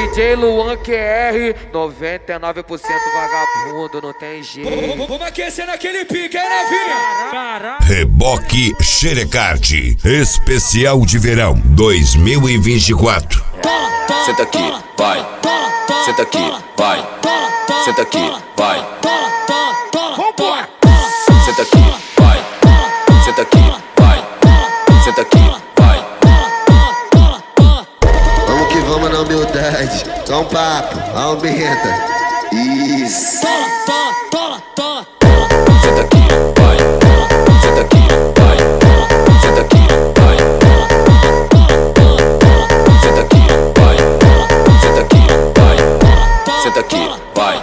DJ Luan QR, 99% vagabundo, não tem jeito. Vamos aquecer naquele pique, aí, novinha. Reboque Xerecard, especial de verão 2024. Senta aqui, vai. Senta aqui, vai. Senta aqui, vai. Vambora! Senta aqui, vai. Senta aqui, vai. Senta aqui, vai. Vamos que vamos na humildade. Só um papo, aumenta. Isso. Senta aqui, vai. Senta aqui, vai. Senta aqui, vai. Senta aqui, vai. Senta aqui, vai. Senta aqui, vai.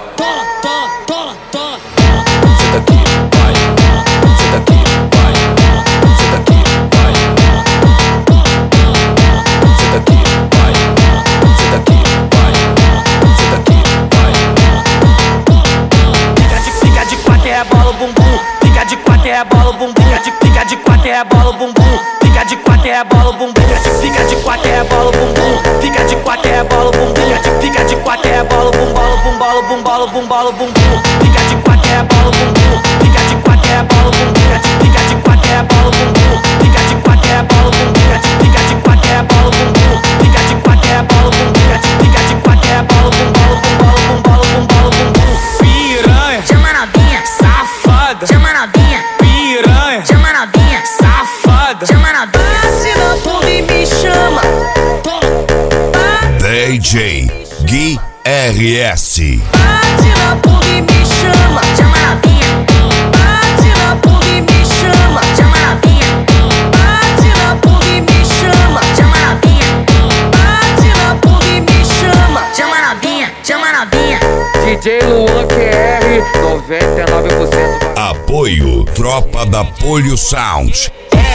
Senta aqui, vai. Senta aqui, vai. Senta aqui, vai. Senta aqui, vai. Senta aqui, vai. Senta aqui, vai. Fica de quatro e rebola o bumbum. Fica de quatro e rebola o bumbum. Fica de quatro e rebola o bumbum. Fica de quatro e rebola o bumbum. Fica de quatro e rebola o bumbum. Fica de quatro e rebola o bumbum. Fica de quatro e rebola o bumbum. Fica de quatro e rebola o bumbum. Fica de quatro e rebola o bumbum. Fica de quatro e rebola o bumbum. Fica de quatro e rebola o bumbum. Fica de quatro e rebola o bumbum. Fica de quatro e rebola o bumbum. Fica de quatro e rebola o bumbum. Piranha, chama novinha, safada. Chama novinha, piranha, chama novinha, safada. Chama novinha, se não for me chama. DJ Gui RS. Bate na porra e me chama, chama novinha. Bate na porra e me chama, chama novinha. Bate na porra e me chama, chama novinha. Bate na porra e me chama, chama novinha, chama novinha. DJ Luan QR, 99% vagabundo. Apoio Tropa da Polio Sound.